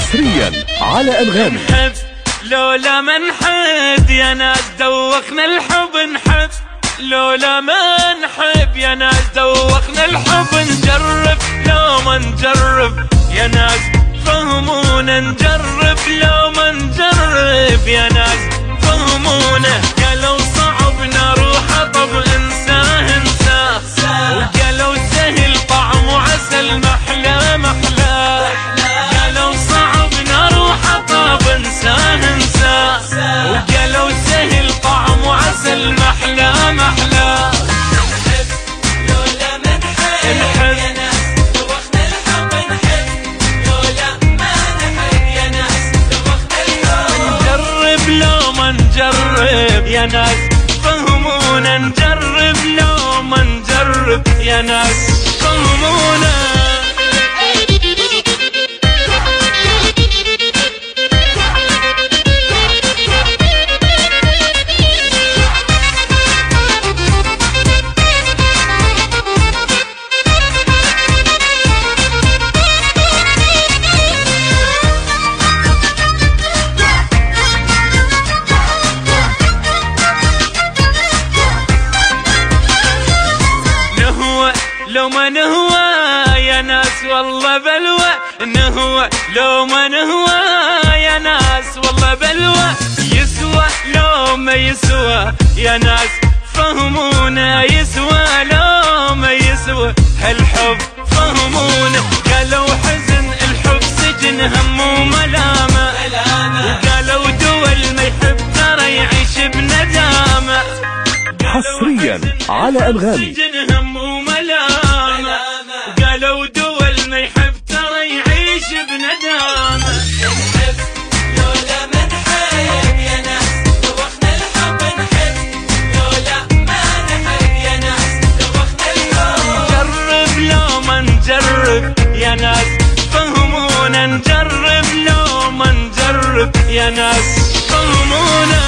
حصريا على أنغامي. نحب لولا ما نحب يا ناس دوخنا الحب، نحب لولا ما نحب يا ناس دوخنا الحب، نجرب لو ما نجرب يا ناس فهمونا، نجرب لو ما نجرب يا ناس فهمونا. قالوا صعبنا روح طب انساه انساه، وقالوا سهل طعم وعسل محلى محلى، قالوا صعبنا روح طب انساه انساه، وقالوا سهل طعم وعسل محلى محلى. نجرب يا ناس فهمونا، نجرب لو ما نجرب يا ناس فهمونا. لو ما نهوى يا ناس والله بلوى، نهوى لو ما نهوى يا ناس والله بلوى، يسوى لو ما يسوى يا ناس فهمونا، يسوى لو ما يسوى هالحب فهمونا. قالوا حزن الحب سجن هم وملامة، وقالوا دول ما يحب ترى يعيش بندامة، حصريا على أنغامي. قالوا دول ما يحب ترى يعيش بندامة. نحب لولا ما نحب يا ناس دوخنا الحب، نحب لولا ما نحب يا ناس دوخنا الحب، نجرب لو ما نجرب يا ناس فهمونا، نجرب لو ما نجرب يا ناس فهمونا.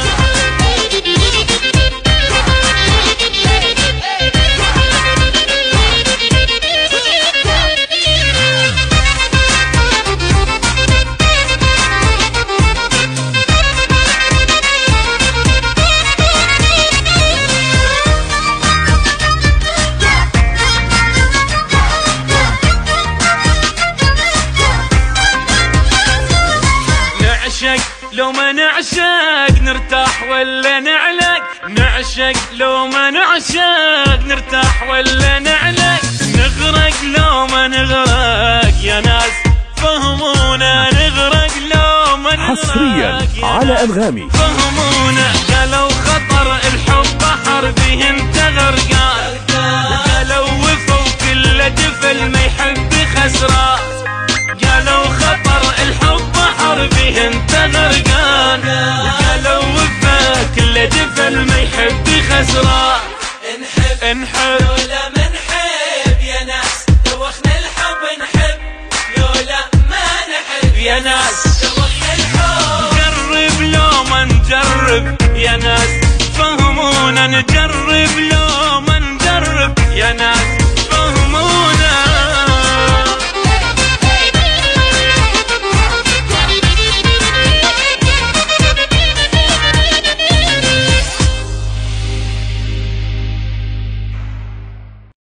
لو ما نعشق نرتاح ولا نعلق، نعشق لو ما نعشق نرتاح ولا نعلق، نغرق لو ما نغرق يا ناس فهمونا، نغرق لو ما نغرق حصريا على أنغامي فهمونا. قالوا خطر الحب بحر به انت غرقان، قالوا وفوا كل دفل ما يحب خسران، قالوا خطر الحب بحر به انت غرقان، قالوا وفا كل دفل ما يحب خسران. نحب لولا ما نحب يا ناس دوخنا الحب، نحب لولا ما نحب يا ناس دوخنا الحب، نجرب لو ما نجرب يا ناس فهمونا، نجرب لو ما نجرب يا ناس